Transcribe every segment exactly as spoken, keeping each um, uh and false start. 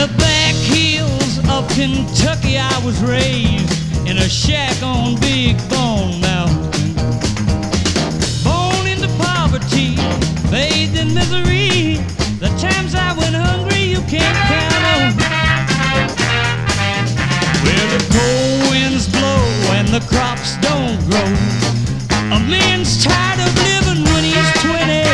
the back hills of Kentucky I was raised, in a shack on Big Bone Mountain. Born into poverty, bathed in misery, the times I went hungry you can't count on. Where the cold winds blow and the crops don't grow, a man's tired of living when he's twenty.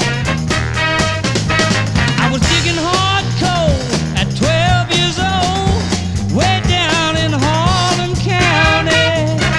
I was digging hard coal at twelve years old, way down in Harlan County.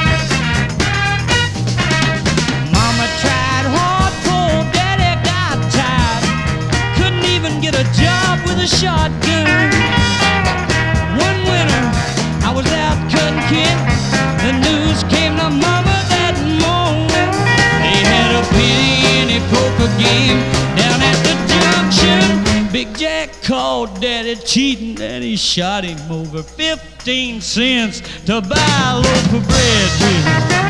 Mama tried hard, poor daddy got tired, couldn't even get a job with a shotgun. One winter I was out cutting kid, the news came to mama that morning. They had a penny poker game down at the junction. Big Jack called daddy cheating and he shot him over fifteen cents to buy a loaf of bread with.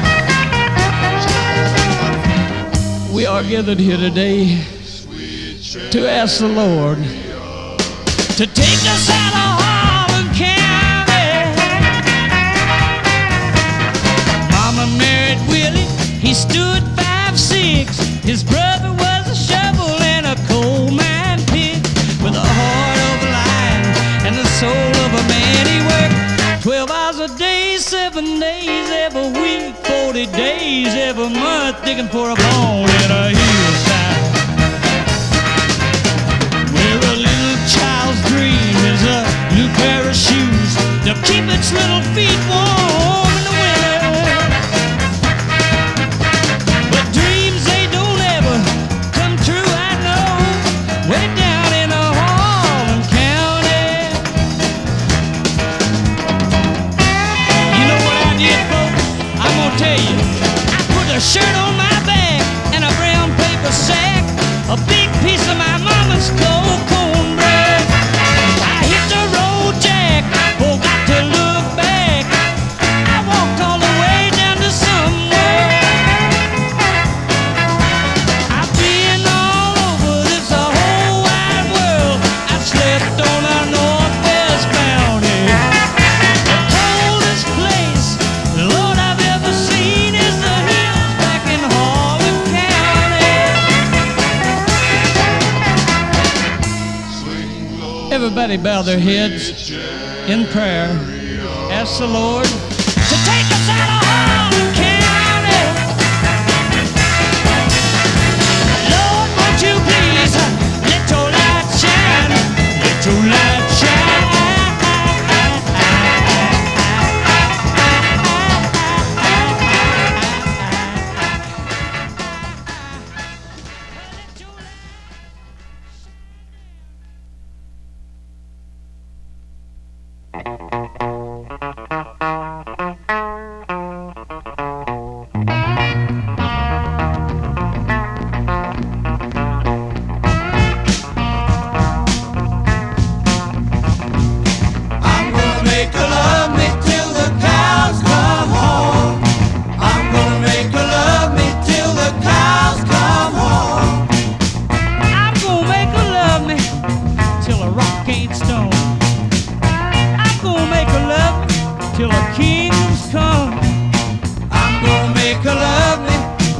We are gathered here today to ask the Lord to take us out of Harlan County. Mama married Willie, he stood five six. His brother was a shovel and a coal mine pig, with a heart of a lion and the soul of a man. He worked twelve hours a day, seven days every week, forty days every month, digging for a bone in a hillside. Where a little child's dream is a new pair of shoes to keep its little feet warm in the winter. But dreams, they don't ever come true, I know, way down in a Harlan County. You know what I did, folks? I'm gonna tell you. I put a shirt on my back and a brown paper sack, a big piece of my mama's cold cornbread. I hit the road, Jack, forgot to look back. I walked all the way down to somewhere. I've been all over this whole wide world. I slept on a Northwest Bounty. The coldest place, Lord, I've ever seen is the hills back in Harlan County. Everybody bow their heads in prayer. Ask the Lord to take us out of Harlan County. Lord, won't you please let your light shine, let your light shine. I'm gonna make her love me till the cows come home. I'm gonna make her love me till the cows come home. I'm gonna make her love me till a rock ain't stone. I'm gonna make her love me till the kingdoms come. I'm gonna make her love me.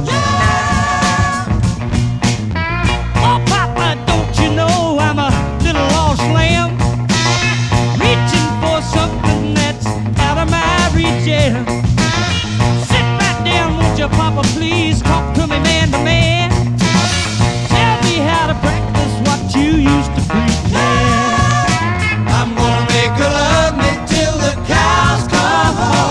Yeah. Oh, Papa, don't you know I'm a little lost lamb, reaching for something that's out of my reach, yeah. Sit right down, won't you, Papa, please talk to me man to man. Tell me how to practice what you used to preach, yeah. I'm gonna make her love me till the cows come home.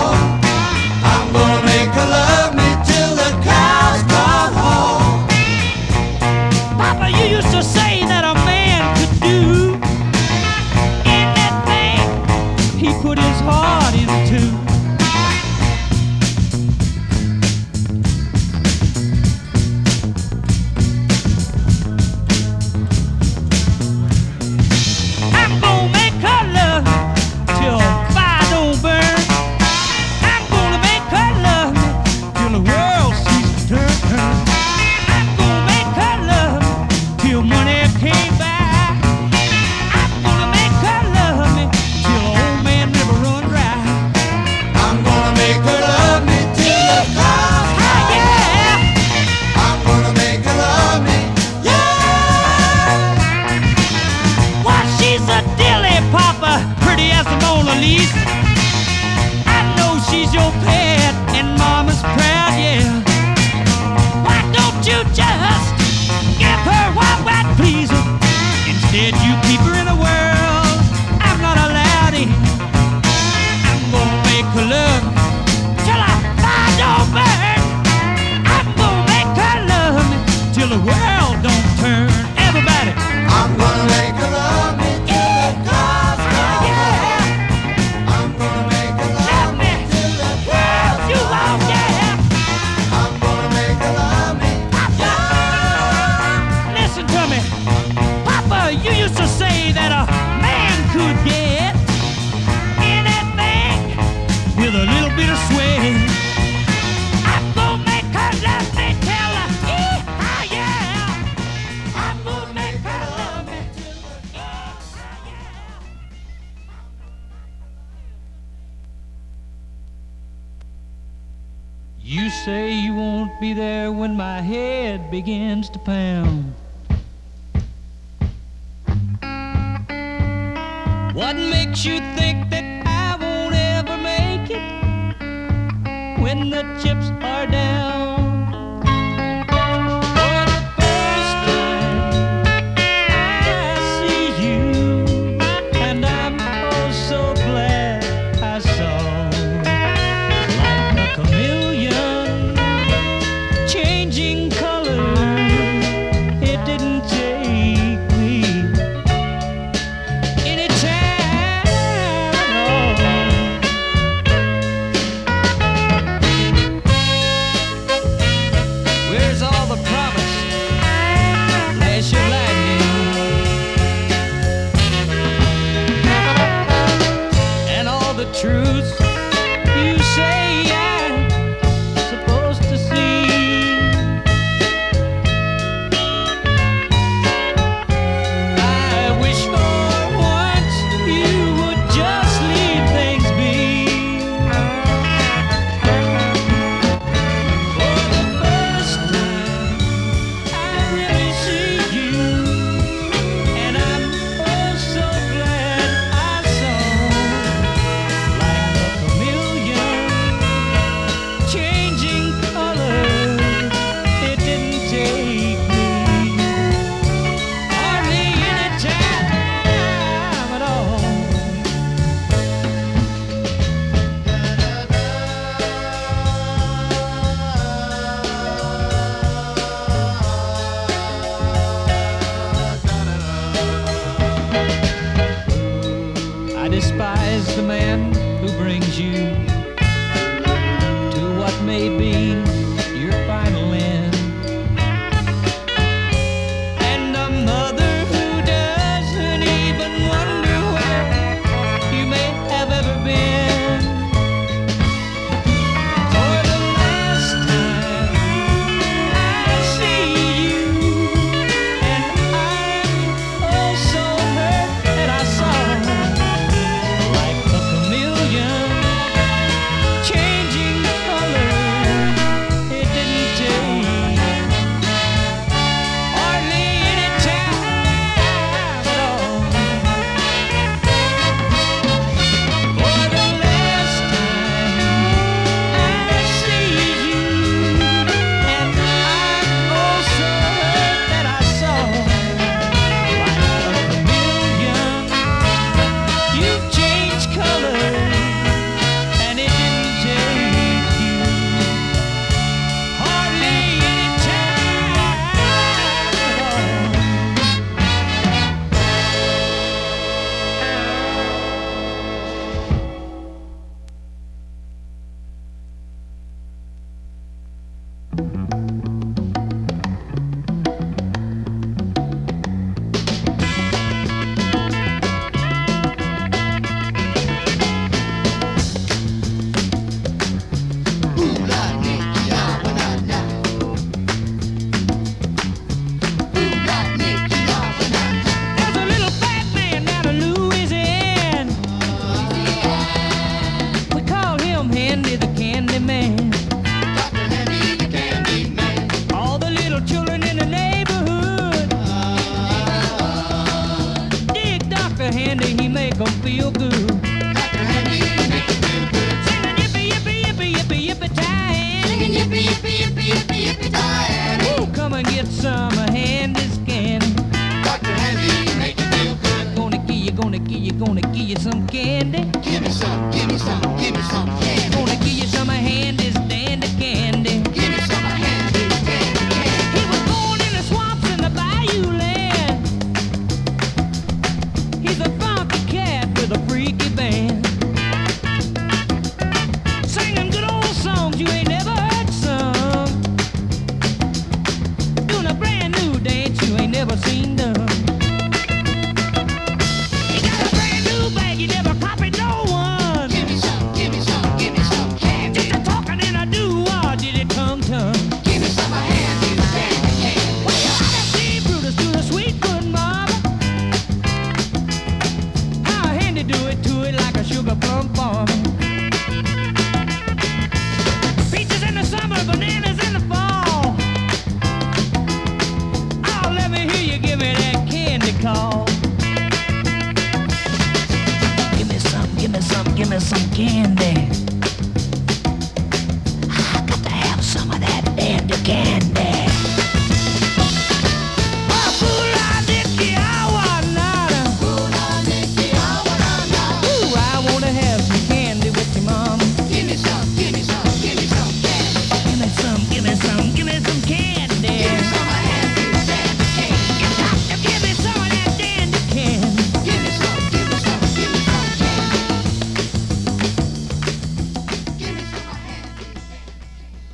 used to say that a man could get anything with a little bit of sweat. I'm gonna make her love me till the ee-haw, yeah. I'm gonna make her love me till the ee-haw, yeah. You say you won't be there when my head begins to pound. What makes you think that I won't ever make it when the chips are down? For the first time I see you, and I'm oh so glad I saw. Like a chameleon, changing color, it didn't take me any time at all. Where's all the promise, flash of lightning, and all the truth you say I'm supposed to see? I wish for once you would just leave things be. For the first time I really see you, and I'm oh so glad I saw. Like a chameleon, changing color, it didn't take me hardly any time at all. I despise the man who brings you to what may be your final end, and a mother who doesn't even wonder where you may have ever been. For the last time I see you, and I'm oh so hurt that I saw. Like a chameleon, changing color, it didn't take hardly any time at all. For the last time I see you, and I'm oh so hurt that I saw. Like a chameleon, you've changed color, and it didn't take you hardly any time at all. There's a little fat man down in Louisiana. We call him Handy the Candy Man. All the little children in the neighborhood dig Doctor Handy, he make 'em feel good. Singing yippee, yippee, yippee, yippee, yippee, tie. Woo, come and get some of Handy's candy. Gonna give you, gonna give you, gonna give you some candy. Give me some, give me some, give me some candy. Gonna give you some of Handy's dandy candy. Give me some of Handy's candy, candy. He was born in the swamps in the bayou land. He's a funky cat with a freaky band, singing good old songs you ain't never heard sung, doing a brand new dance you ain't never seen done. me some candy. I got to have some of that dandy candy. Oh, Fula Dicky, I want nada. Fula Dicky, I wanna know. Ooh, I wanna have some candy with you, mom. Give me some, give me some, give me some candy. Give me some, give me some, give me some candy. Give me some of that dandy candy. You got to give me some of that dandy candy. Give me some, give me some, give me some candy. Give me some of that.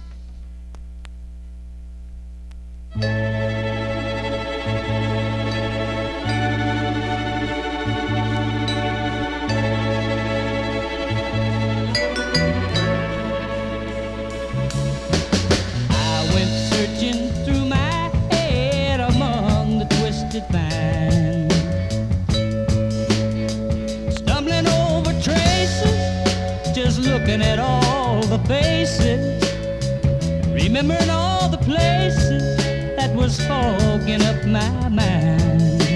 I went searching through my head among the twisted vines, stumbling over traces, just looking at all the faces, remembering all the places that was fogging up my mind.